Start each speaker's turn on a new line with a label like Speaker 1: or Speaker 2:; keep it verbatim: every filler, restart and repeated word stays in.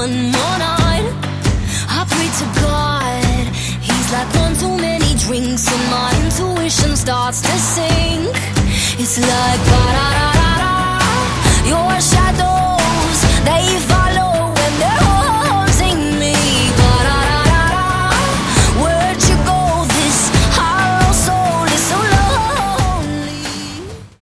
Speaker 1: one more night. I pray to God, he's like one too many drinks, and my intuition starts to sink. It's like ba-da-da-da-da, you're a shadow